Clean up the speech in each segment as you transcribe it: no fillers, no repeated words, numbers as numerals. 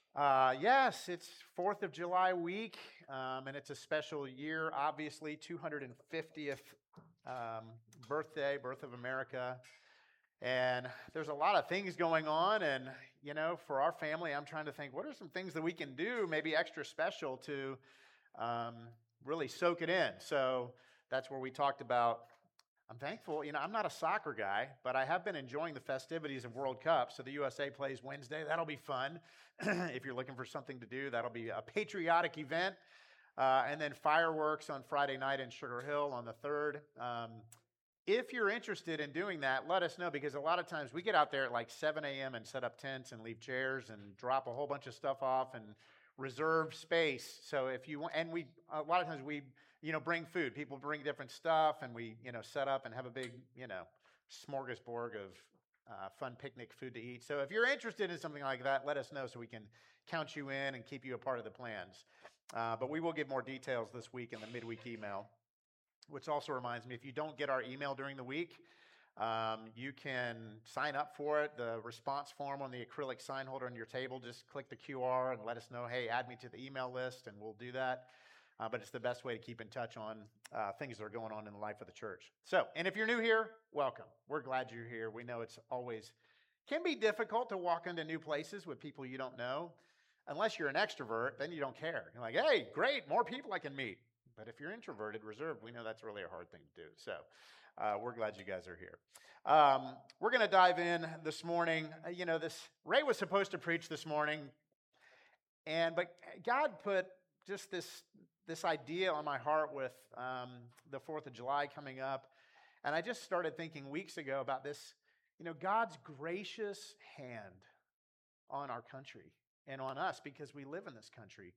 Yes, it's 4th of July week, and it's a special year, obviously, 250th birthday, birth of America. And there's a lot of things going on. And, for our family, I'm trying to think what are some things that we can do, maybe extra special to um, really soak it in. So that's where we talked about. I'm thankful. I'm not a soccer guy, but I have been enjoying the festivities of World Cup. So the USA plays Wednesday. That'll be fun. If you're looking for something to do, that'll be a patriotic event. And then fireworks on Friday night in Sugar Hill on the 3rd. If you're interested in doing that, let us know because a lot of times we get out there at like 7 a.m. and set up tents and leave chairs and drop a whole bunch of stuff off and reserve space. So if you want, and we a lot of times we bring food. People bring different stuff, and we set up and have a big smorgasbord of fun picnic food to eat. So if you're interested in something like that, let us know so we can count you in and keep you a part of the plans. But we will give more details this week in the midweek email. Which also reminds me, if you don't get our email during the week, you can sign up for it. The response form on the acrylic sign holder on your table, just click the QR and let us know, hey, add me to the email list, and we'll do that. But it's the best way to keep in touch on things that are going on in the life of the church. So, and if you're new here, welcome. We're glad you're here. We know it's always can be difficult to walk into new places with people you don't know. Unless you're an extrovert, then you don't care. You're like, hey, great, more people I can meet. But if you're introverted, reserved, we know that's really a hard thing to do. So we're glad you guys are here. We're going to dive in this morning. Ray was supposed to preach this morning, but God put just this idea on my heart with the 4th of July coming up. And I just started thinking weeks ago about this, God's gracious hand on our country and on us because we live in this country.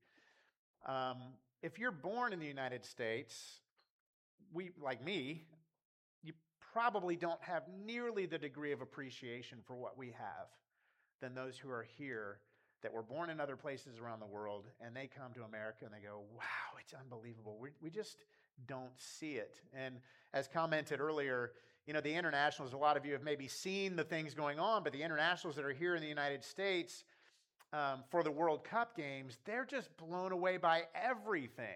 If you're born in the United States, like me, you probably don't have nearly the degree of appreciation for what we have than those who are here that were born in other places around the world, and they come to America and they go, wow, it's unbelievable. We just don't see it. And as commented earlier, the internationals, a lot of you have maybe seen the things going on, but the internationals that are here in the United States, for the World Cup games, they're just blown away by everything.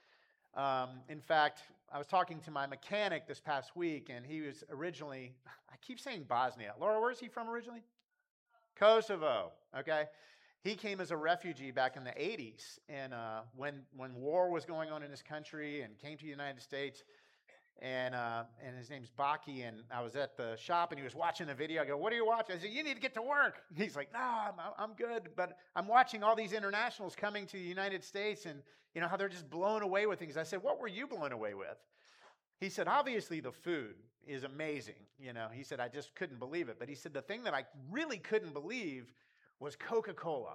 In fact, I was talking to my mechanic this past week, and he was originally, I keep saying Bosnia. Laura, where is he from originally? Kosovo, okay? He came as a refugee back in the 80s, and when war was going on in his country and came to the United States, and his name's Baki, and I was at the shop, and he was watching the video. I go, what are you watching? I said, you need to get to work. He's like, no, I'm good, but I'm watching all these internationals coming to the United States, and how they're just blown away with things. I said, what were you blown away with? He said, obviously the food is amazing. He said, I just couldn't believe it. But he said, the thing that I really couldn't believe was Coca-Cola.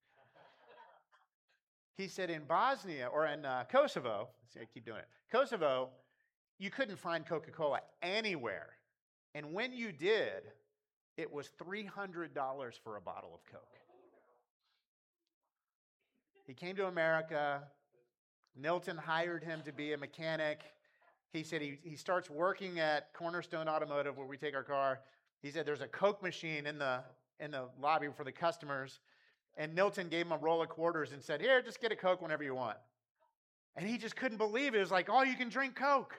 He said, in Bosnia, or in Kosovo, see, I keep doing it, Kosovo, you couldn't find Coca-Cola anywhere. And when you did, it was $300 for a bottle of Coke. He came to America. Milton hired him to be a mechanic. He said he starts working at Cornerstone Automotive where we take our car. He said there's a Coke machine in the lobby for the customers. And Milton gave him a roll of quarters and said, here, just get a Coke whenever you want. And he just couldn't believe it. It was like, oh, you can drink Coke.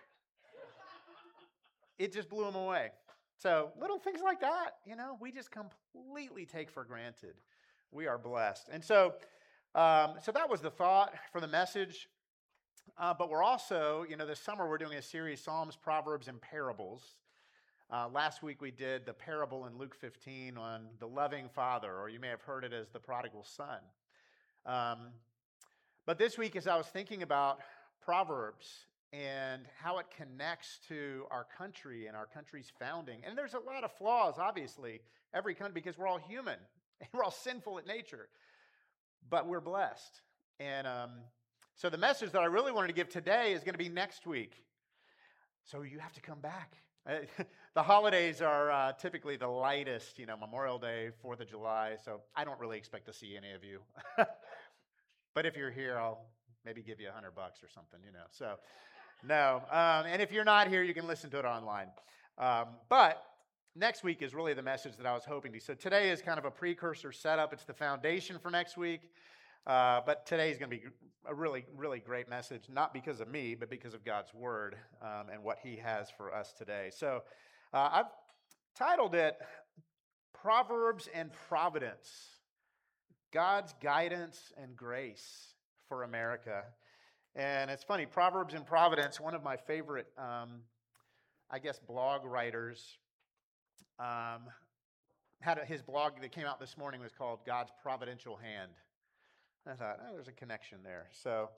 It just blew him away. So little things like that, we just completely take for granted. We are blessed. And so that was the thought for the message. But we're also, this summer we're doing a series, Psalms, Proverbs, and Parables. Last week we did the parable in Luke 15 on the loving father, or you may have heard it as the prodigal son. But this week, as I was thinking about Proverbs and how it connects to our country and our country's founding, and there's a lot of flaws, obviously, every country, because we're all human, and we're all sinful at nature, but we're blessed. And so the message that I really wanted to give today is going to be next week. So you have to come back. The holidays are typically the lightest, Memorial Day, 4th of July, so I don't really expect to see any of you. But if you're here, I'll maybe give you $100 or something, So, no. And if you're not here, you can listen to it online. But next week is really the message that I was hoping to. So today is kind of a precursor setup. It's the foundation for next week. But today is going to be a really, really great message, not because of me, but because of God's word and what he has for us today. So I've titled it Proverbs and Providence, God's Guidance and Grace for America. And it's funny, Proverbs and Providence, one of my favorite, blog writers, his blog that came out this morning was called God's Providential Hand. I thought, there's a connection there. So,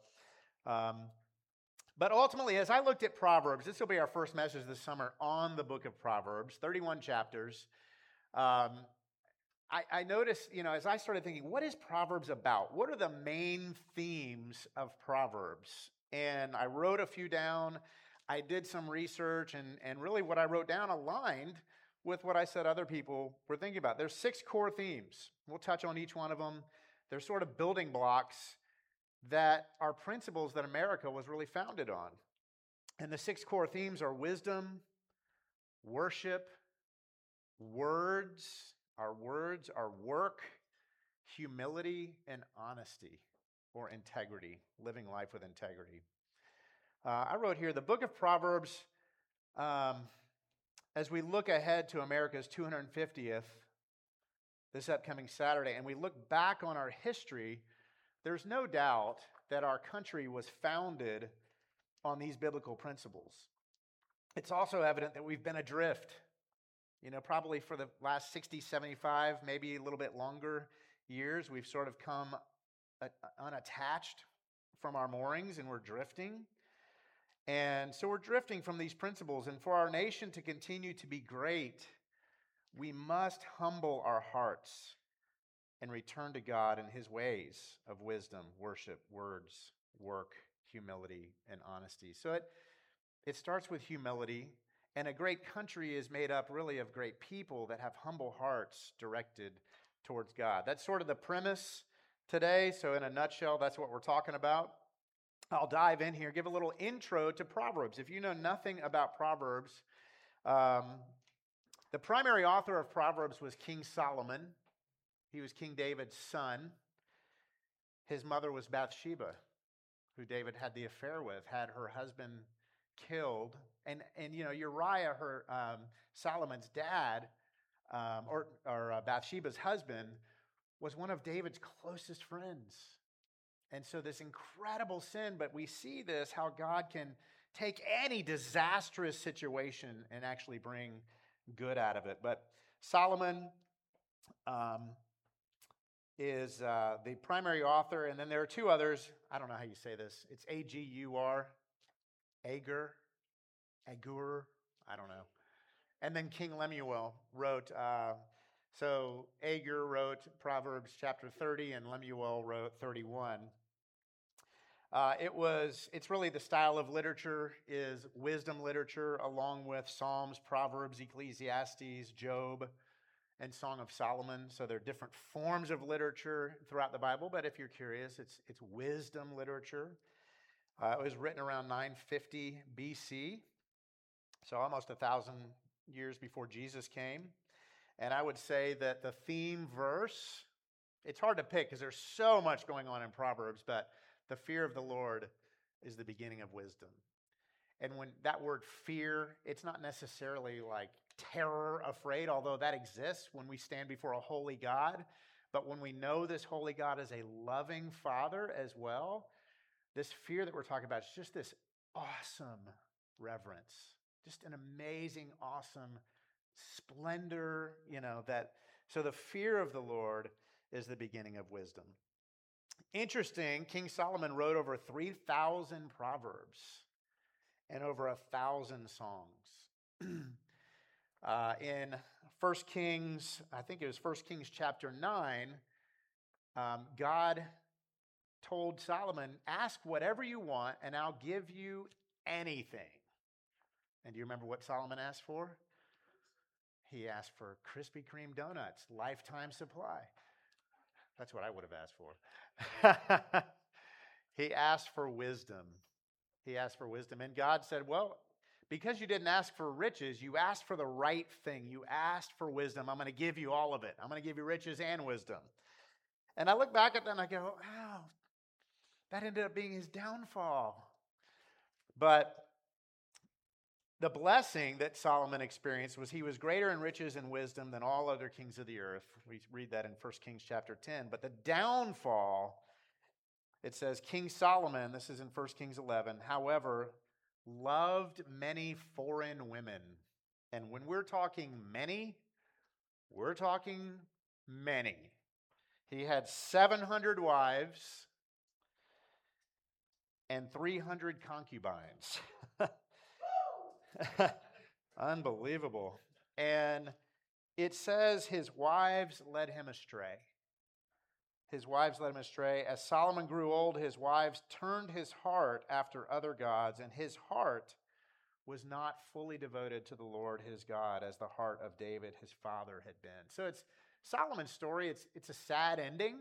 but ultimately, as I looked at Proverbs, this will be our first message this summer on the book of Proverbs, 31 chapters. I noticed, as I started thinking, what is Proverbs about? What are the main themes of Proverbs? And I wrote a few down. I did some research, and really what I wrote down aligned with what I said other people were thinking about. There's 6 core themes. We'll touch on each one of them. They're sort of building blocks that are principles that America was really founded on. And the 6 core themes are wisdom, worship, words, our work, humility, and honesty or integrity, living life with integrity. I wrote here, the book of Proverbs, as we look ahead to America's 250th, this upcoming Saturday, and we look back on our history, there's no doubt that our country was founded on these biblical principles. It's also evident that we've been adrift, probably for the last 60, 75, maybe a little bit longer years. We've sort of come unattached from our moorings and we're drifting. And so we're drifting from these principles. And for our nation to continue to be great, we must humble our hearts and return to God in his ways of wisdom, worship, words, work, humility, and honesty. So it starts with humility, and a great country is made up really of great people that have humble hearts directed towards God. That's sort of the premise today. So in a nutshell, that's what we're talking about. I'll dive in here, give a little intro to Proverbs. If you know nothing about Proverbs, the primary author of Proverbs was King Solomon. He was King David's son. His mother was Bathsheba, who David had the affair with, had her husband killed. And Uriah, Solomon's dad, or Bathsheba's husband, was one of David's closest friends. And so this incredible sin, but we see this, how God can take any disastrous situation and actually bring good out of it. But Solomon is the primary author, and then there are 2 others. I don't know how you say this. It's Agur, Agur, I don't know. And then King Lemuel wrote, so Agur wrote Proverbs chapter 30, and Lemuel wrote 31. It's really the style of literature is wisdom literature, along with Psalms, Proverbs, Ecclesiastes, Job, and Song of Solomon. So there are different forms of literature throughout the Bible, but if you're curious, it's wisdom literature. It was written around 950 BC, so almost 1,000 years before Jesus came. And I would say that the theme verse, it's hard to pick because there's so much going on in Proverbs, but the fear of the Lord is the beginning of wisdom. And when that word fear, it's not necessarily like terror, afraid, although that exists when we stand before a holy God. But when we know this holy God is a loving Father as well, this fear that we're talking about is just this awesome reverence, just an amazing, awesome splendor, so the fear of the Lord is the beginning of wisdom. Interesting, King Solomon wrote over 3,000 proverbs and over 1,000 songs. In 1 Kings, I think it was 1 Kings chapter 9, God told Solomon, ask whatever you want and I'll give you anything. And do you remember what Solomon asked for? He asked for Krispy Kreme donuts, lifetime supply. That's what I would have asked for. He asked for wisdom. And God said, well, Because you didn't ask for riches, you asked for the right thing. You asked for wisdom. I'm going to give you all of it. I'm going to give you riches and wisdom. And I look back at that and I go, wow, that ended up being his downfall. But the blessing that Solomon experienced was he was greater in riches and wisdom than all other kings of the earth. We read that in 1 Kings chapter 10. But the downfall, it says, King Solomon, this is in 1 Kings 11, however, loved many foreign women. And when we're talking many, we're talking many. He had 700 wives and 300 concubines. Unbelievable. And it says his wives led him astray. His wives led him astray. As Solomon grew old, his wives turned his heart after other gods, and his heart was not fully devoted to the Lord his God as the heart of David, his father, had been. So it's Solomon's story. It's a sad ending.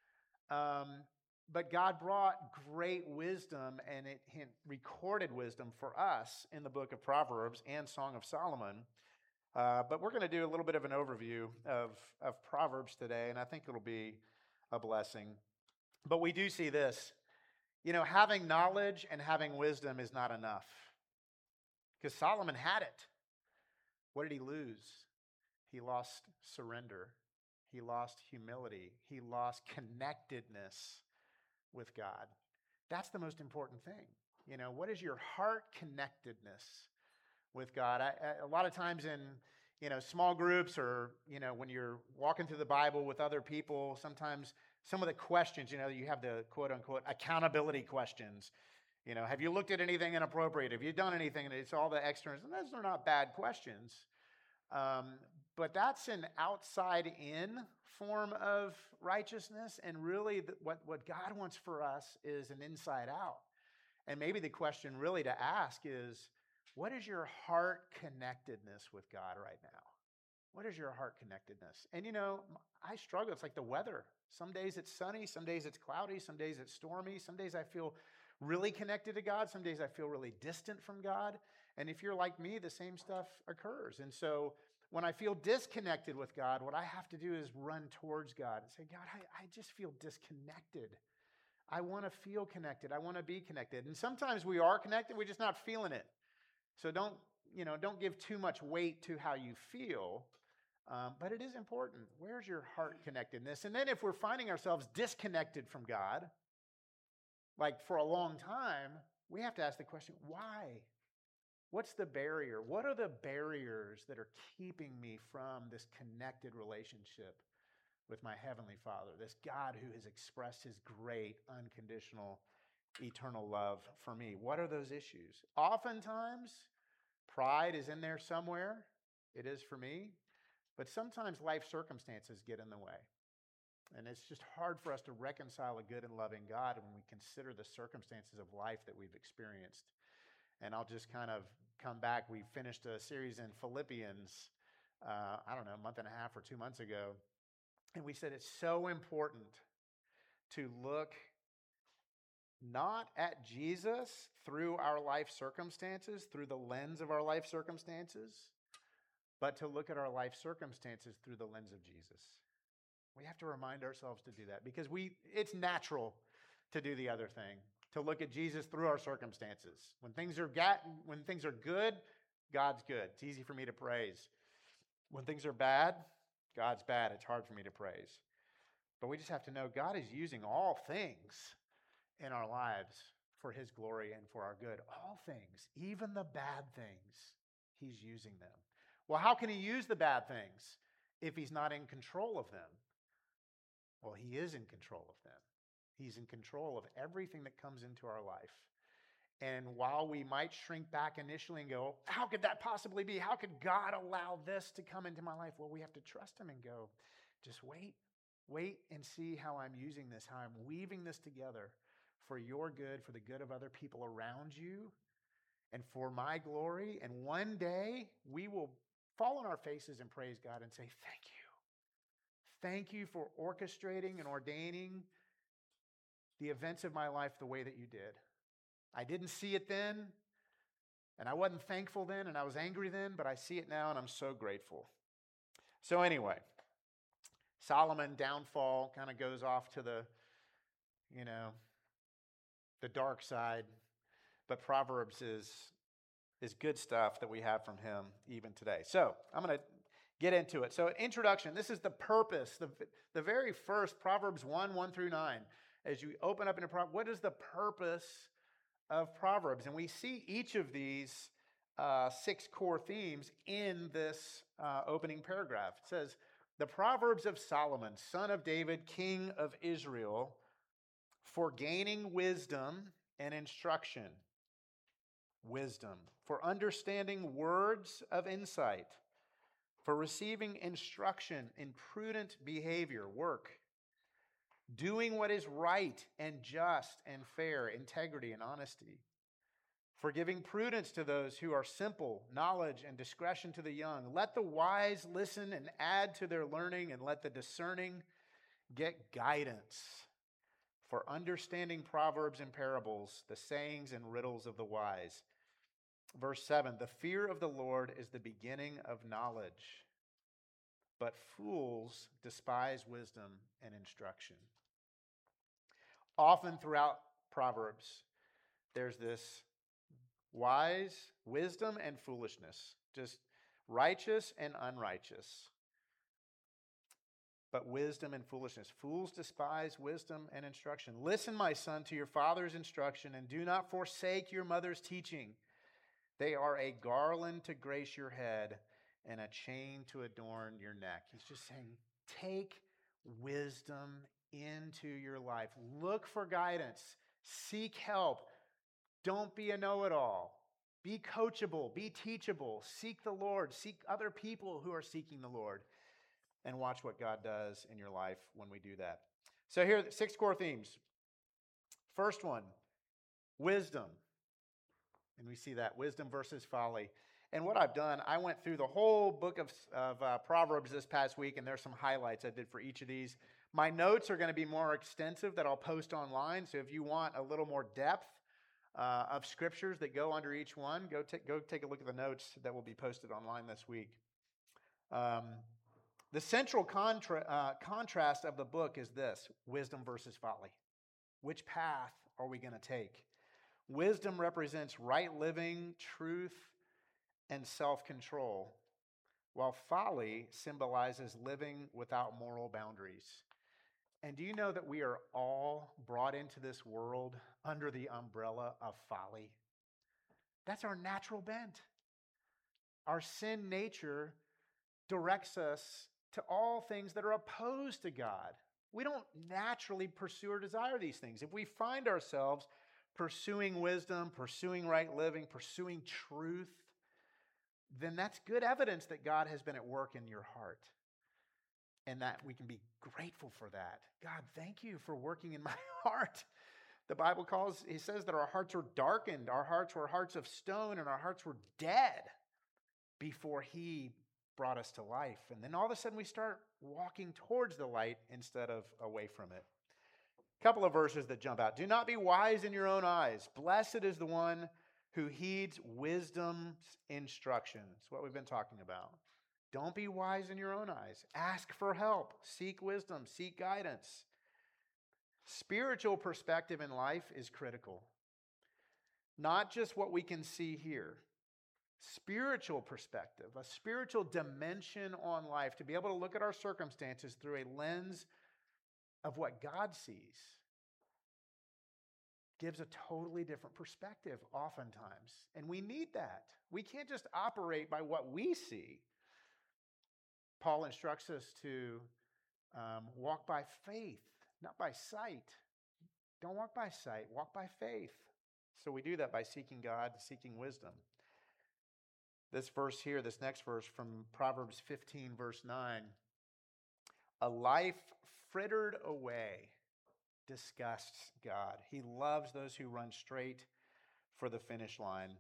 But God brought great wisdom, and it recorded wisdom for us in the book of Proverbs and Song of Solomon. But we're going to do a little bit of an overview of Proverbs today, and I think it'll be a blessing. But we do see this. Having knowledge and having wisdom is not enough. Because Solomon had it. What did he lose? He lost surrender. He lost humility. He lost connectedness with God. That's the most important thing. What is your heart connectedness with God? A lot of times in small groups or when you're walking through the Bible with other people, sometimes some of the questions, you have the quote unquote accountability questions. Have you looked at anything inappropriate? Have you done anything? And it's all the externals, and those are not bad questions. But that's an outside-in form of righteousness, and really what God wants for us is an inside-out. And maybe the question really to ask is, what is your heart connectedness with God right now? What is your heart connectedness? And I struggle. It's like the weather. Some days it's sunny, some days it's cloudy, some days it's stormy, some days I feel really connected to God, some days I feel really distant from God. And if you're like me, the same stuff occurs. And so when I feel disconnected with God, what I have to do is run towards God and say, God, I just feel disconnected. I want to feel connected. I want to be connected. And sometimes we are connected, we're just not feeling it. So don't give too much weight to how you feel, but it is important. Where's your heart connectedness? And then if we're finding ourselves disconnected from God, like for a long time, we have to ask the question, why? What's the barrier? What are the barriers that are keeping me from this connected relationship with my Heavenly Father, this God who has expressed his great, unconditional, eternal love for me? What are those issues? Oftentimes, pride is in there somewhere. It is for me. But sometimes life circumstances get in the way. And it's just hard for us to reconcile a good and loving God when we consider the circumstances of life that we've experienced. And I'll just kind of come back. We finished a series in Philippians, a month and a half or 2 months ago. And we said it's so important to look not at Jesus through our life circumstances, through the lens of our life circumstances, but to look at our life circumstances through the lens of Jesus. We have to remind ourselves to do that because it's natural to do the other thing, to look at Jesus through our circumstances. When things are good, God's good. It's easy for me to praise. When things are bad, God's bad. It's hard for me to praise. But we just have to know God is using all things in our lives for his glory and for our good. All things, even the bad things, he's using them. Well, how can he use the bad things if he's not in control of them? Well, he is in control of them. He's in control of everything that comes into our life. And while we might shrink back initially and go, how could that possibly be? How could God allow this to come into my life? Well, we have to trust him and go, just wait. Wait and see how I'm using this, how I'm weaving this together for your good, for the good of other people around you, and for my glory. And one day we will fall on our faces and praise God and say, thank you. Thank you for orchestrating and ordaining the events of my life the way that you did. I didn't see it then, And I wasn't thankful then, and I was angry then, but I see it now, and I'm so grateful. So anyway, Solomon downfall kind of goes off to the, the dark side, but Proverbs is good stuff that we have from him even today. So I'm going to get into it. So introduction, this is the purpose, the very first, Proverbs 1 through 9. As you open up into Proverbs, what is the purpose of Proverbs? And we see each of these 6 core themes in this opening paragraph. It says, the Proverbs of Solomon, son of David, king of Israel, for gaining wisdom and instruction. Wisdom. For understanding words of insight. For receiving instruction in prudent behavior, work. Doing what is right and just and fair, integrity and honesty. For giving prudence to those who are simple, knowledge and discretion to the young. Let the wise listen and add to their learning, and let the discerning get guidance. For understanding proverbs and parables, the sayings and riddles of the wise. Verse 7, the fear of the Lord is the beginning of knowledge, but fools despise wisdom and instruction. Often throughout Proverbs, there's this wisdom and foolishness, just righteous and unrighteous. But wisdom and foolishness. Fools despise wisdom and instruction. Listen, my son, to your father's instruction, and do not forsake your mother's teaching. They are a garland to grace your head and a chain to adorn your neck. He's just saying, take wisdom into your life. Look for guidance. Seek help. Don't be a know-it-all. Be coachable. Be teachable. Seek the Lord. Seek other people who are seeking the Lord. And watch what God does in your life when we do that. So here are 6 core themes. First one, wisdom. And we see that, wisdom versus folly. And what I've done, I went through the whole book of Proverbs this past week, and there's some highlights I did for each of these. My notes are going to be more extensive that I'll post online. So if you want a little more depth of scriptures that go under each one, go take a look at the notes that will be posted online this week. The central contrast of the book is this, wisdom versus folly. Which path are we going to take? Wisdom represents right living, truth, and self-control, while folly symbolizes living without moral boundaries. And do you know that we are all brought into this world under the umbrella of folly? That's our natural bent. Our sin nature directs us to all things that are opposed to God. We don't naturally pursue or desire these things. If we find ourselves pursuing wisdom, pursuing right living, pursuing truth, then that's good evidence that God has been at work in your heart. And that we can be grateful for that. God, thank you for working in my heart. The Bible he says that our hearts were darkened. Our hearts were hearts of stone, and our hearts were dead before he brought us to life. And then all of a sudden we start walking towards the light instead of away from it. A couple of verses that jump out. Do not be wise in your own eyes. Blessed is the one who heeds wisdom's instruction. It's what we've been talking about. Don't be wise in your own eyes. Ask for help. Seek wisdom. Seek guidance. Spiritual perspective in life is critical. Not just what we can see here. Spiritual perspective, a spiritual dimension on life, to be able to look at our circumstances through a lens of what God sees, gives a totally different perspective oftentimes. And we need that. We can't just operate by what we see. Paul instructs us to walk by faith, not by sight. Don't walk by sight, walk by faith. So we do that by seeking God, seeking wisdom. This verse here, this next verse from Proverbs 15, verse 9. A life frittered away disgusts God. He loves those who run straight for the finish line.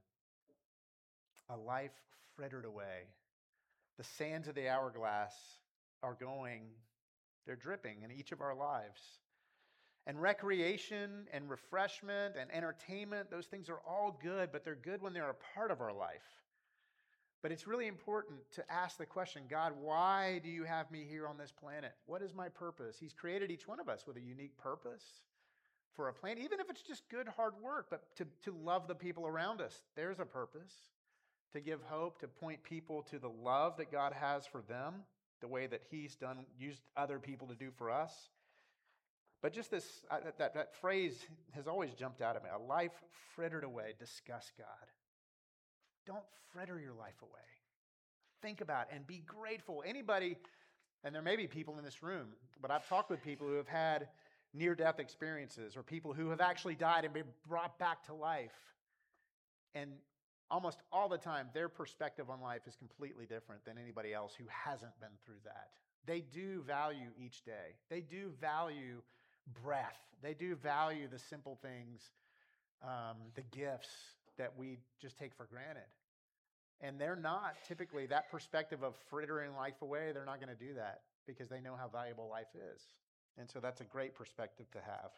A life frittered away. The sands of the hourglass are they're dripping in each of our lives. And recreation and refreshment and entertainment, those things are all good, but they're good when they're a part of our life. But it's really important to ask the question, God, why do you have me here on this planet? What is my purpose? He's created each one of us with a unique purpose for a plan, even if it's just good, hard work, but to love the people around us. There's a purpose. To give hope, to point people to the love that God has for them, the way that He's used other people to do for us. But just that phrase has always jumped out at me. A life frittered away, discuss God. Don't fritter your life away. Think about it and be grateful. Anybody, and there may be people in this room, but I've talked with people who have had near-death experiences or people who have actually died and been brought back to life. And almost all the time, their perspective on life is completely different than anybody else who hasn't been through that. They do value each day. They do value breath. They do value the simple things, the gifts that we just take for granted. And they're not typically that perspective of frittering life away. They're not going to do that because they know how valuable life is. And so that's a great perspective to have.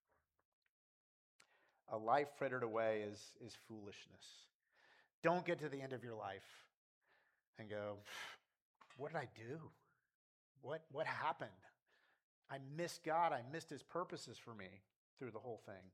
A life frittered away is foolishness. Don't get to the end of your life and go, what did I do? What happened? I missed God. I missed His purposes for me through the whole thing.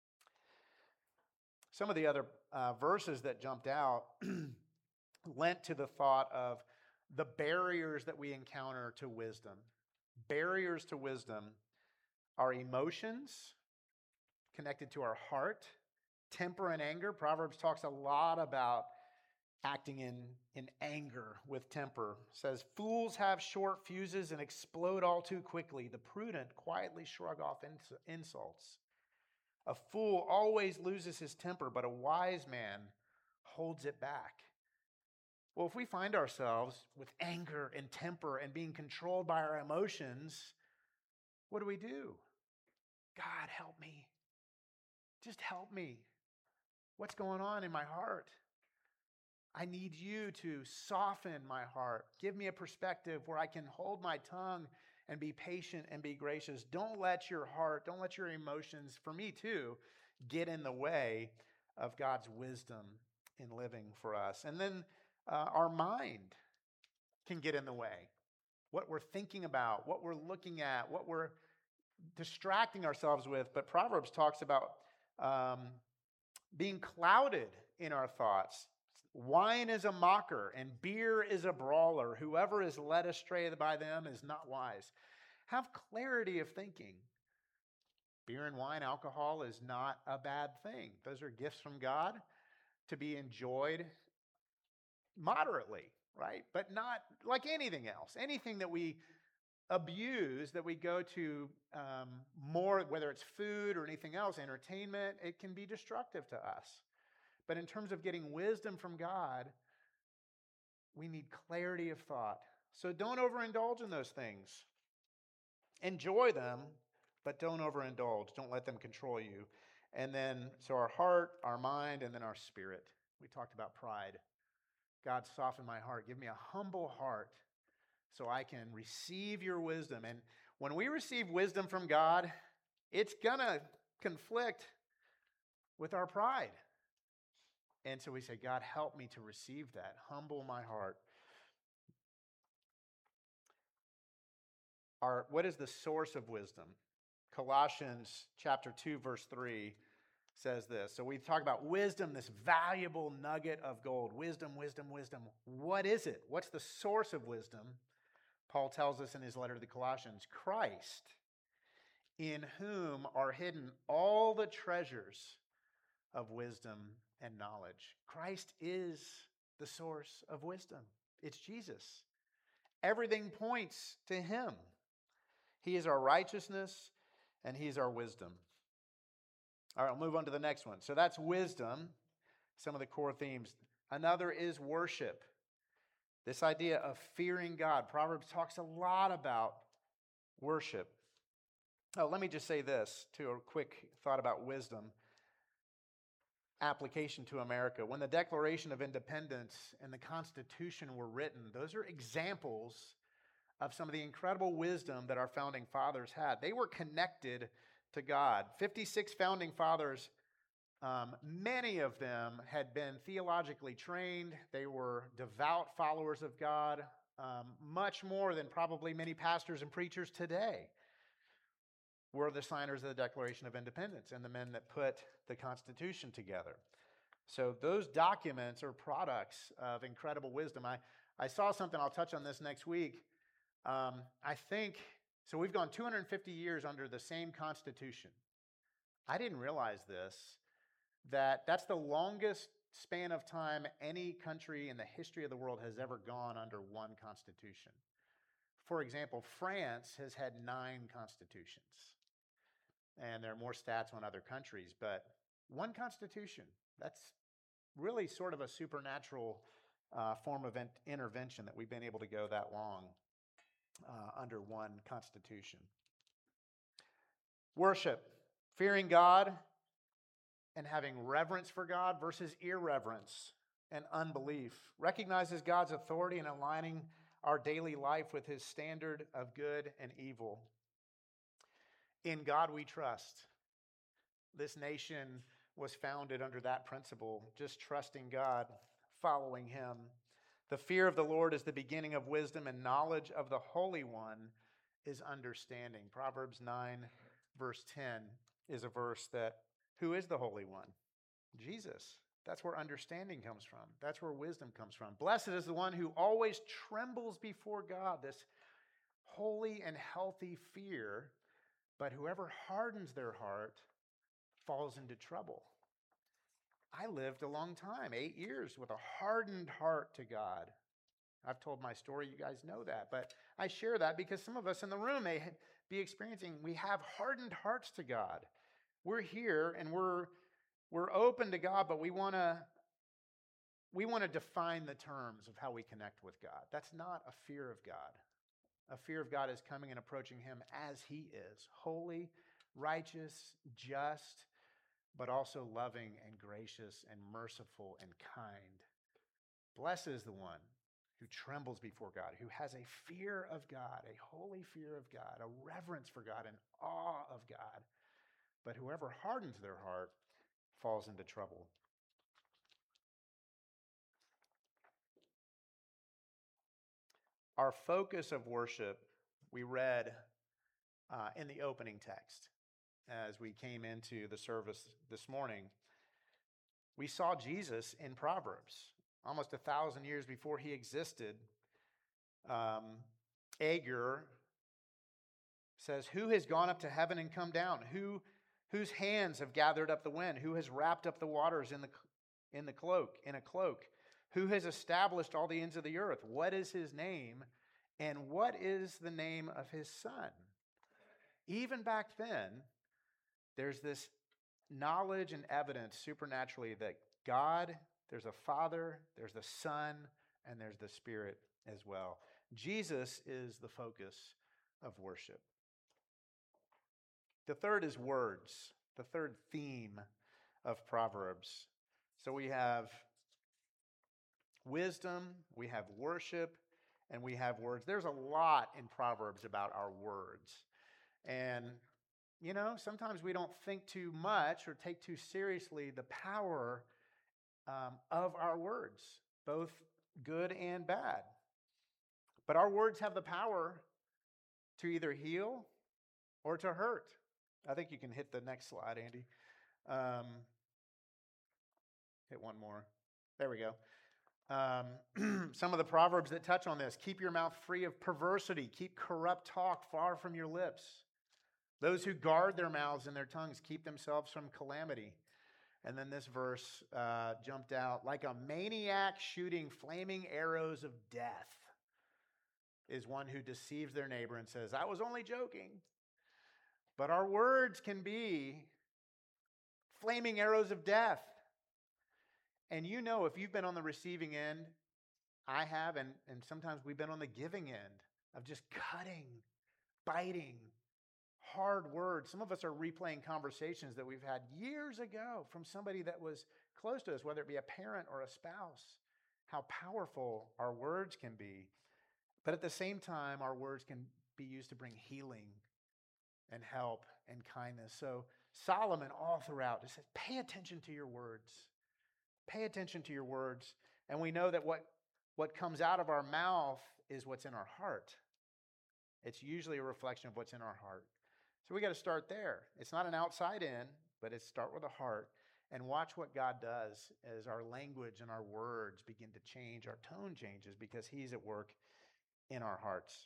Some of the other verses that jumped out lent to the thought of the barriers that we encounter to wisdom. Barriers to wisdom are emotions connected to our heart, temper and anger. Proverbs talks a lot about acting in anger with temper. It says, fools have short fuses and explode all too quickly. The prudent quietly shrug off insults. A fool always loses his temper, but a wise man holds it back. Well, if we find ourselves with anger and temper and being controlled by our emotions, what do? God, help me. Just help me. What's going on in my heart? I need you to soften my heart. Give me a perspective where I can hold my tongue and be patient and be gracious. Don't let your heart, don't let your emotions, for me too, get in the way of God's wisdom in living for us. And then our mind can get in the way. What we're thinking about, what we're looking at, what we're distracting ourselves with. But Proverbs talks about being clouded in our thoughts. Wine is a mocker and beer is a brawler. Whoever is led astray by them is not wise. Have clarity of thinking. Beer and wine, alcohol is not a bad thing. Those are gifts from God to be enjoyed moderately, right? But not like anything else. Anything that we abuse, that we go to more, whether it's food or anything else, entertainment, it can be destructive to us. But in terms of getting wisdom from God, we need clarity of thought. So don't overindulge in those things. Enjoy them, but don't overindulge. Don't let them control you. And then, so our heart, our mind, and then our spirit. We talked about pride. God, soften my heart. Give me a humble heart so I can receive your wisdom. And when we receive wisdom from God, it's going to conflict with our pride. And so we say, God, help me to receive that. Humble my heart. What is the source of wisdom? Colossians chapter 2, verse 3 says this. So we talk about wisdom, this valuable nugget of gold. Wisdom, wisdom, wisdom. What is it? What's the source of wisdom? Paul tells us in his letter to the Colossians, Christ, in whom are hidden all the treasures of wisdom and knowledge. Christ is the source of wisdom. It's Jesus. Everything points to Him. He is our righteousness and He's our wisdom. All right, I'll move on to the next one. So that's wisdom, some of the core themes. Another is worship. This idea of fearing God. Proverbs talks a lot about worship. Oh, let me just say this, too, a quick thought about wisdom. Application to America. When the Declaration of Independence and the Constitution were written, those are examples of some of the incredible wisdom that our founding fathers had. They were connected to God. 56 founding fathers, many of them had been theologically trained. They were devout followers of God, much more than probably many pastors and preachers today were the signers of the Declaration of Independence and the men that put the Constitution together. So those documents are products of incredible wisdom. I saw something, I'll touch on this next week. I think, so we've gone 250 years under the same Constitution. I didn't realize this, that's the longest span of time any country in the history of the world has ever gone under one constitution. For example, France has had 9 constitutions. And there are more stats on other countries, but one constitution, that's really sort of a supernatural form of intervention that we've been able to go that long under one constitution. Worship, fearing God and having reverence for God versus irreverence and unbelief. Recognizes God's authority and aligning our daily life with his standard of good and evil. In God we trust. This nation was founded under that principle, just trusting God, following him. The fear of the Lord is the beginning of wisdom, and knowledge of the Holy One is understanding. Proverbs 9, verse 10 is a verse that, who is the Holy One? Jesus. That's where understanding comes from. That's where wisdom comes from. Blessed is the one who always trembles before God, this holy and healthy fear. But whoever hardens their heart falls into trouble. I lived a long time, 8 years, with a hardened heart to God. I've told my story, you guys know that. But I share that because some of us in the room may be experiencing, we have hardened hearts to God. We're here and we're open to God, but we want to define the terms of how we connect with God. That's not a fear of God. A fear of God is coming and approaching him as he is, holy, righteous, just, but also loving and gracious and merciful and kind. Blessed is the one who trembles before God, who has a fear of God, a holy fear of God, a reverence for God, an awe of God. But whoever hardens their heart falls into trouble. Our focus of worship, we read in the opening text as we came into the service this morning. We saw Jesus in Proverbs almost 1,000 years before he existed. Agur says, who has gone up to heaven and come down? Whose hands have gathered up the wind? Who has wrapped up the waters in a cloak? Who has established all the ends of the earth? What is his name? And what is the name of his son? Even back then, there's this knowledge and evidence supernaturally that God, there's a Father, there's the Son, and there's the Spirit as well. Jesus is the focus of worship. The third is words, the third theme of Proverbs. So we have wisdom, we have worship, and we have words. There's a lot in Proverbs about our words. And, sometimes we don't think too much or take too seriously the power of our words, both good and bad. But our words have the power to either heal or to hurt. I think you can hit the next slide, Andy. Hit one more. There we go. Some of the Proverbs that touch on this: keep your mouth free of perversity. Keep corrupt talk far from your lips. Those who guard their mouths and their tongues keep themselves from calamity. And then this verse jumped out. Like a maniac shooting flaming arrows of death is one who deceives their neighbor and says, I was only joking. But our words can be flaming arrows of death. And if you've been on the receiving end, I have, and sometimes we've been on the giving end of just cutting, biting, hard words. Some of us are replaying conversations that we've had years ago from somebody that was close to us, whether it be a parent or a spouse. How powerful our words can be. But at the same time, our words can be used to bring healing and help and kindness. So Solomon all throughout just says, pay attention to your words. Pay attention to your words. And we know that what comes out of our mouth is what's in our heart. It's usually a reflection of what's in our heart. So we got to start there. It's not an outside in, but it's start with a heart. And watch what God does as our language and our words begin to change, our tone changes, because he's at work in our hearts.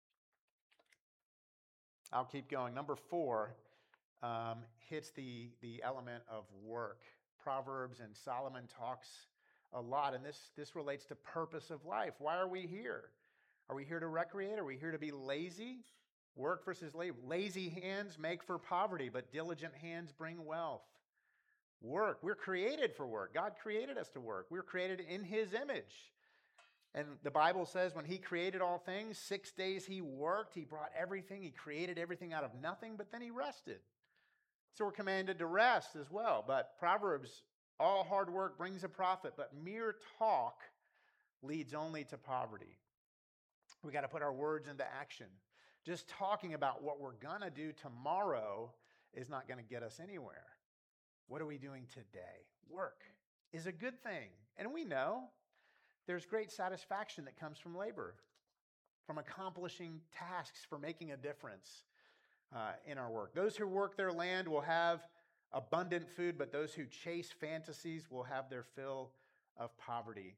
I'll keep going. Number 4 hits the element of work. Proverbs and Solomon talks a lot, and this relates to purpose of life. Why are we here? Are we here to recreate? Are we here to be lazy? Work versus labor. Lazy hands make for poverty, but diligent hands bring wealth. Work. We're created for work. God created us to work. We're created in his image. And the Bible says when he created all things, 6 days he worked. He brought everything. He created everything out of nothing, but then he rested. So we're commanded to rest as well. But Proverbs, all hard work brings a profit, but mere talk leads only to poverty. We got to put our words into action. Just talking about what we're going to do tomorrow is not going to get us anywhere. What are we doing today? Work is a good thing. And we know there's great satisfaction that comes from labor, from accomplishing tasks, for making a difference in our work. Those who work their land will have abundant food, but those who chase fantasies will have their fill of poverty.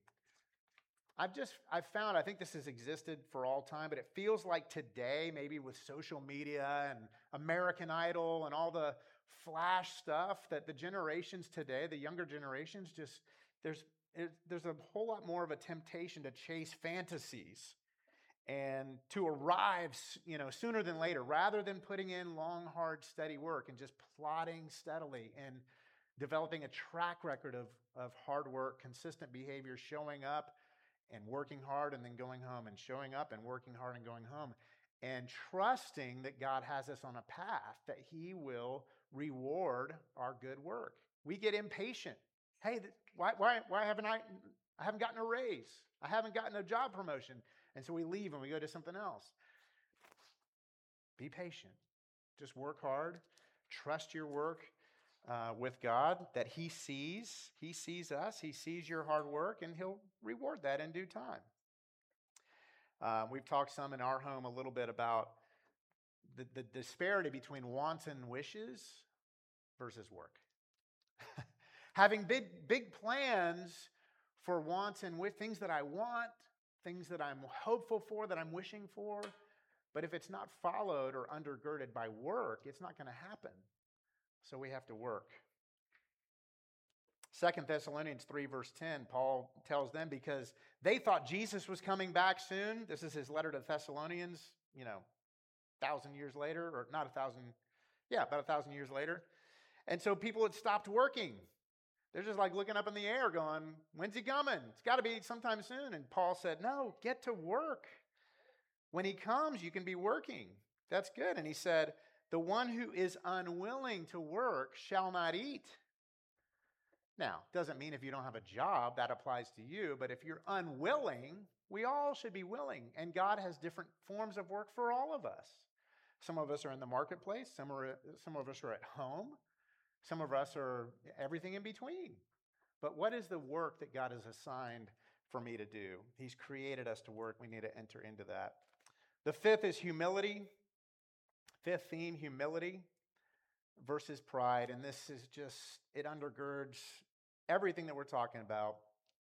I've found, I think this has existed for all time, but it feels like today, maybe with social media and American Idol and all the flash stuff, that the generations today, the younger generations, just there's a whole lot more of a temptation to chase fantasies and to arrive, sooner than later, rather than putting in long, hard, steady work and just plodding steadily and developing a track record of hard work, consistent behavior, showing up and working hard and then going home, and showing up and working hard and going home, and trusting that God has us on a path that he will reward our good work. We get impatient. Hey, why haven't I haven't gotten a raise? I haven't gotten a job promotion. And so we leave and we go to something else. Be patient. Just work hard. Trust your work with God, that he sees. He sees us. He sees your hard work, and he'll reward that in due time. We've talked some in our home a little bit about the disparity between wants and wishes versus work. Having big plans for wants and things that I want, things that I'm hopeful for, that I'm wishing for, but if it's not followed or undergirded by work, it's not going to happen. So we have to work. 2 Thessalonians 3 verse 10, Paul tells them, because they thought Jesus was coming back soon. This is his letter to Thessalonians, 1,000 years later, or not 1,000, about 1,000 years later. And so people had stopped working. They're just like looking up in the air going, when's he coming? It's got to be sometime soon. And Paul said, no, get to work. When he comes, you can be working. That's good. And he said, the one who is unwilling to work shall not eat. Now, doesn't mean if you don't have a job, that applies to you. But if you're unwilling, we all should be willing. And God has different forms of work for all of us. Some of us are in the marketplace. Some of us are at home. Some of us are everything in between. But what is the work that God has assigned for me to do? He's created us to work. We need to enter into that. The fifth is humility. Fifth theme, humility versus pride. And this is just, it undergirds everything that we're talking about.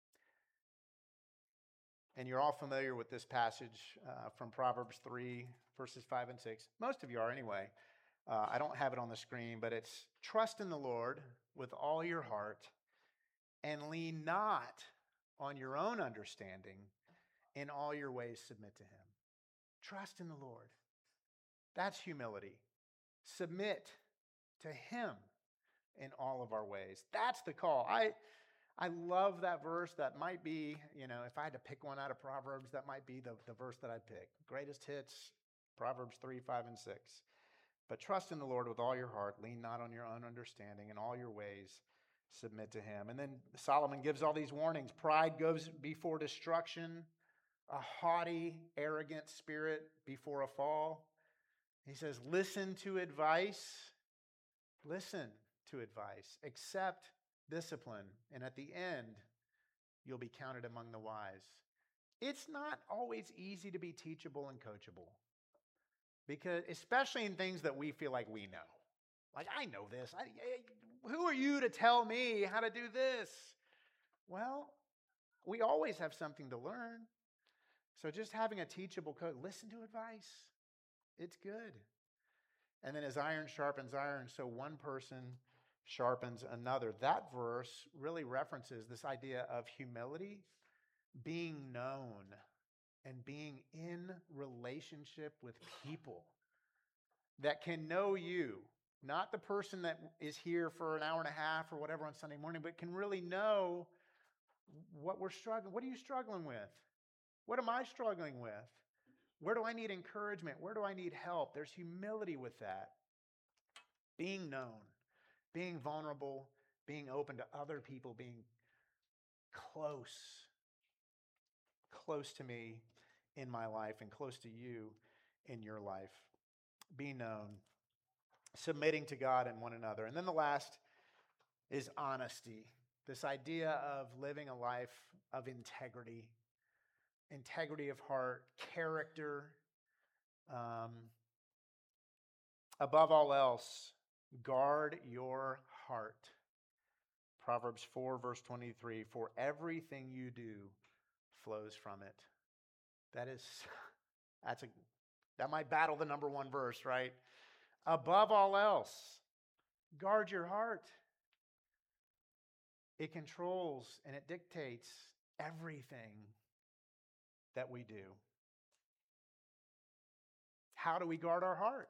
And you're all familiar with this passage from Proverbs 3, verses 5 and 6. Most of you are anyway. I don't have it on the screen, but it's trust in the Lord with all your heart and lean not on your own understanding. In all your ways, submit to him. Trust in the Lord. That's humility. Submit to him in all of our ways. That's the call. I love that verse. That might be, if I had to pick one out of Proverbs, that might be the verse that I'd pick. Greatest hits, Proverbs 3, 5, and 6. But trust in the Lord with all your heart. Lean not on your own understanding. In all your ways, submit to him. And then Solomon gives all these warnings. Pride goes before destruction. A haughty, arrogant spirit before a fall. He says, listen to advice. Listen to advice. Accept discipline. And at the end, you'll be counted among the wise. It's not always easy to be teachable and coachable, because especially in things that we feel like we know. Like, I know this. Who are you to tell me how to do this? Well, we always have something to learn. So just having a teachable coach, listen to advice. It's good. And then as iron sharpens iron, so one person sharpens another. That verse really references this idea of humility, being known, and being in relationship with people that can know you. Not the person that is here for an hour and a half or whatever on Sunday morning, but can really know what we're struggling. What are you struggling with? What am I struggling with? Where do I need encouragement? Where do I need help? There's humility with that. Being known, being vulnerable, being open to other people, being close to me in my life and close to you in your life. Be known, submitting to God and one another. And then the last is honesty. This idea of living a life of integrity of heart, character. Above all else, guard your heart. Proverbs 4, verse 23, for everything you do flows from it. That might battle the number one verse, right? Above all else, guard your heart. It controls and it dictates everything that we do. How do we guard our heart?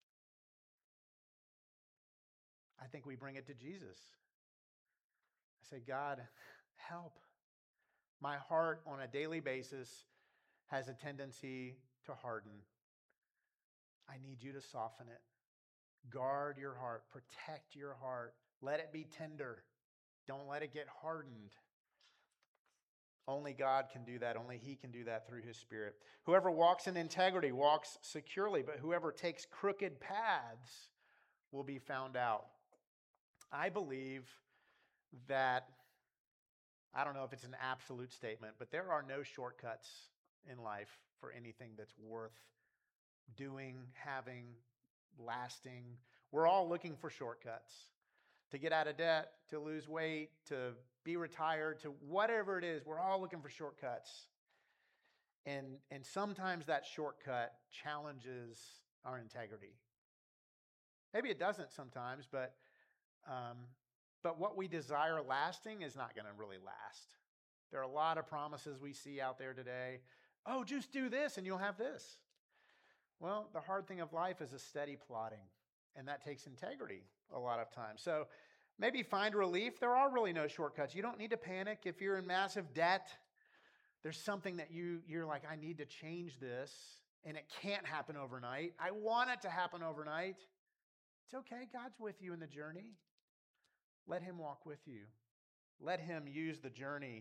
I think we bring it to Jesus. I say, God, help. My heart on a daily basis has a tendency to harden. I need you to soften it. Guard your heart. Protect your heart. Let it be tender. Don't let it get hardened. Only God can do that. Only He can do that through His Spirit. Whoever walks in integrity walks securely, but whoever takes crooked paths will be found out. I believe that, I don't know if it's an absolute statement, but there are no shortcuts in life for anything that's worth doing, having, lasting. We're all looking for shortcuts to get out of debt, to lose weight, to be retired, to whatever it is. We're all looking for shortcuts. And sometimes that shortcut challenges our integrity. Maybe it doesn't sometimes, but what we desire lasting is not going to really last. There are a lot of promises we see out there today. Oh, just do this and you'll have this. Well, the hard thing of life is a steady plodding, and that takes integrity a lot of times. So maybe find relief. There are really no shortcuts. You don't need to panic if you're in massive debt. There's something that you're like, I need to change this, and it can't happen overnight. I want it to happen overnight. It's okay. God's with you in the journey. Let Him walk with you. Let Him use the journey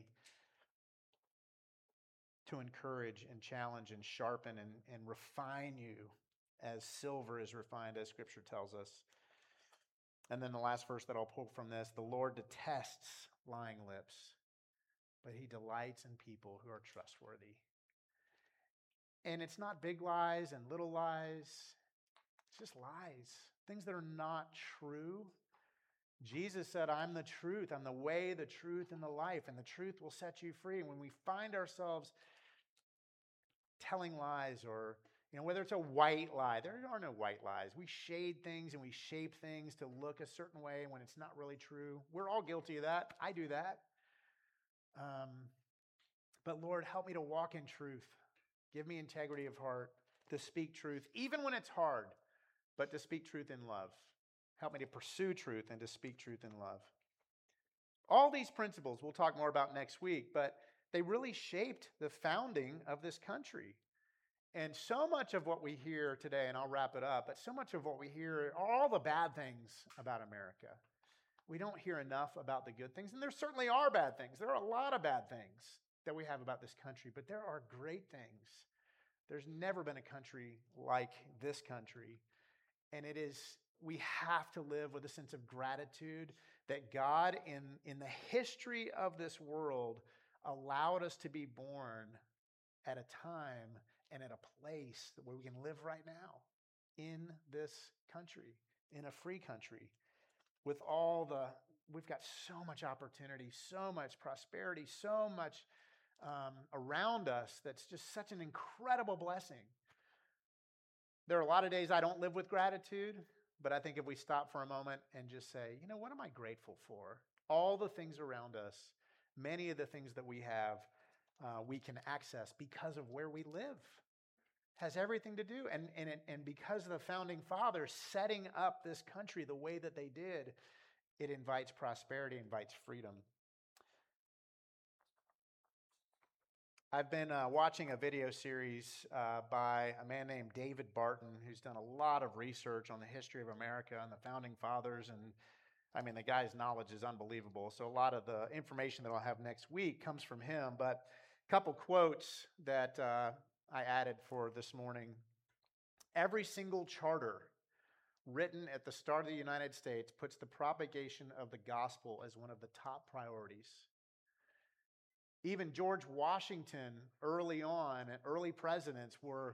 to encourage and challenge and sharpen and refine you as silver is refined, as Scripture tells us. And then the last verse that I'll pull from this, the Lord detests lying lips, but He delights in people who are trustworthy. And it's not big lies and little lies. It's just lies, things that are not true. Jesus said, I'm the truth. I'm the way, the truth, and the life. And the truth will set you free. And when we find ourselves telling lies, or whether it's a white lie, there are no white lies. We shade things and we shape things to look a certain way when it's not really true. We're all guilty of that. I do that. But Lord, help me to walk in truth. Give me integrity of heart to speak truth, even when it's hard, but to speak truth in love. Help me to pursue truth and to speak truth in love. All these principles we'll talk more about next week, but they really shaped the founding of this country. And so much of what we hear today, and I'll wrap it up, but so much of what we hear are all the bad things about America. We don't hear enough about the good things, and there certainly are bad things. There are a lot of bad things that we have about this country, but there are great things There's never been a country like this country. And we have to live with a sense of gratitude that God, in the history of this world, allowed us to be born at a time and at a place where we can live right now in this country, in a free country, with we've got so much opportunity, so much prosperity, so much around us that's just such an incredible blessing. There are a lot of days I don't live with gratitude, but I think if we stop for a moment and just say, what am I grateful for? All the things around us, many of the things that we have, we can access because of where we live. Has everything to do. And because of the founding fathers setting up this country the way that they did, it invites prosperity, invites freedom. I've been watching a video series by a man named David Barton, who's done a lot of research on the history of America and the founding fathers. And I mean, the guy's knowledge is unbelievable. So a lot of the information that I'll have next week comes from him. But a couple quotes that I added for this morning. Every single charter written at the start of the United States puts the propagation of the gospel as one of the top priorities. Even George Washington, early on, and early presidents were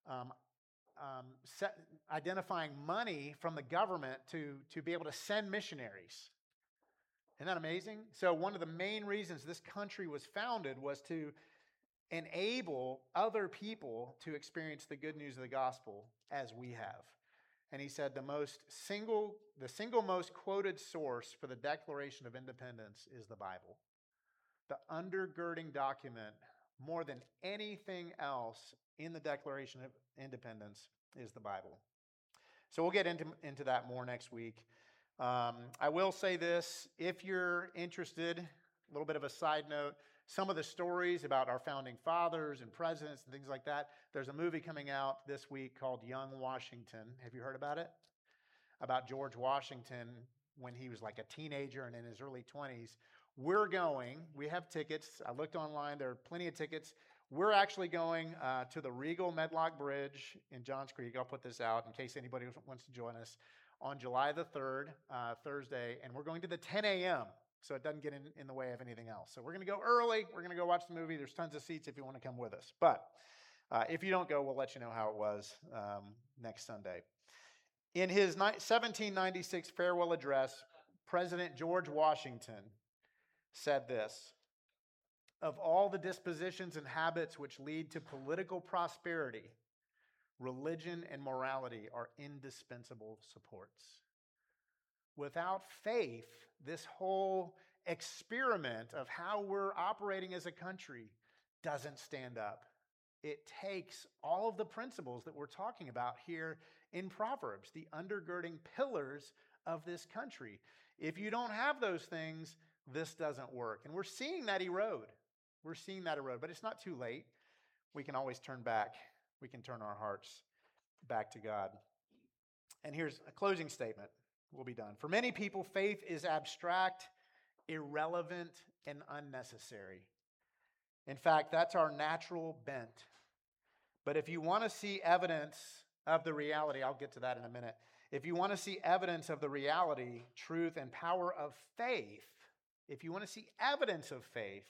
identifying money from the government to be able to send missionaries. Isn't that amazing? So one of the main reasons this country was founded was to enable other people to experience the good news of the gospel as we have. And he said the single most quoted source for the Declaration of Independence is the Bible. The undergirding document, more than anything else in the Declaration of Independence, is the Bible. So we'll get into that more next week. I will say this, if you're interested, a little bit of a side note, some of the stories about our founding fathers and presidents and things like that, there's a movie coming out this week called Young Washington. Have you heard about it? About George Washington when he was like a teenager and in his early 20s. We're going. We have tickets. I looked online. There are plenty of tickets. We're actually going to the Regal Medlock Bridge in Johns Creek. I'll put this out in case anybody wants to join us on July the 3rd, Thursday. And we're going to the 10 a.m., so it doesn't get in the way of anything else. So we're going to go early. We're going to go watch the movie. There's tons of seats if you want to come with us. But if you don't go, we'll let you know how it was next Sunday. In his 1796 farewell address, President George Washington said this: "Of all the dispositions and habits which lead to political prosperity, religion and morality are indispensable supports." Without faith, this whole experiment of how we're operating as a country doesn't stand up. It takes all of the principles that we're talking about here in Proverbs, the undergirding pillars of this country. If you don't have those things, this doesn't work. And we're seeing that erode. But it's not too late. We can always turn back. We can turn our hearts back to God. And here's a closing statement. We'll be done. For many people, faith is abstract, irrelevant, and unnecessary. In fact, that's our natural bent. But if you want to see evidence of the reality, I'll get to that in a minute. If you want to see evidence of the reality, truth, and power of faith, if you want to see evidence of faith,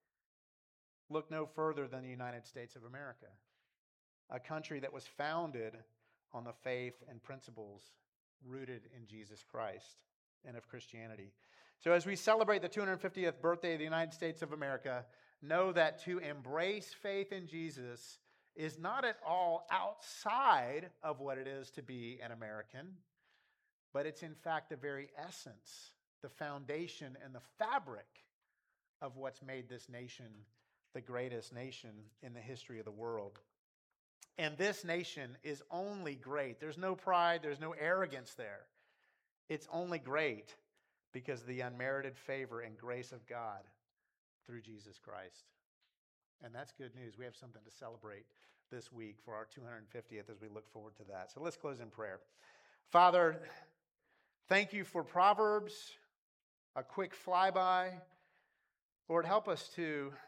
look no further than the United States of America, a country that was founded on the faith and principles rooted in Jesus Christ and of Christianity. So as we celebrate the 250th birthday of the United States of America, know that to embrace faith in Jesus is not at all outside of what it is to be an American, but it's in fact the very essence, the foundation and the fabric of what's made this nation the greatest nation in the history of the world. And this nation is only great. There's no pride, there's no arrogance there. It's only great because of the unmerited favor and grace of God through Jesus Christ. And that's good news. We have something to celebrate this week for our 250th as we look forward to that. So let's close in prayer. Father, thank you for Proverbs, a quick flyby. Lord, help us to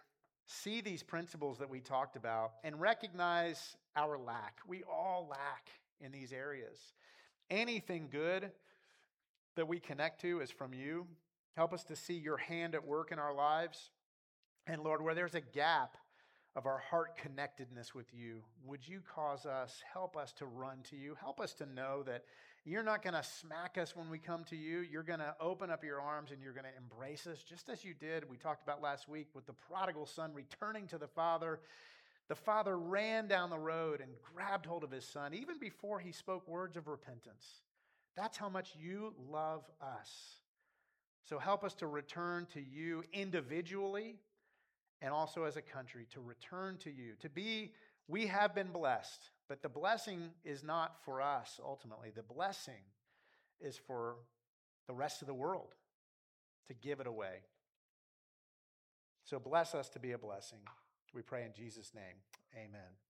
see these principles that we talked about and recognize our lack. We all lack in these areas. Anything good that we connect to is from you. Help us to see your hand at work in our lives. And Lord, where there's a gap of our heart connectedness with you, would you help us to run to you. Help us to know that you're not going to smack us when we come to you. You're going to open up your arms and you're going to embrace us, just as you did, we talked about last week, with the prodigal son returning to the father. The father ran down the road and grabbed hold of his son, even before he spoke words of repentance. That's how much you love us. So help us to return to you individually and also as a country, to return to you. We have been blessed, but the blessing is not for us ultimately. The blessing is for the rest of the world to give it away. So bless us to be a blessing. We pray in Jesus' name. Amen.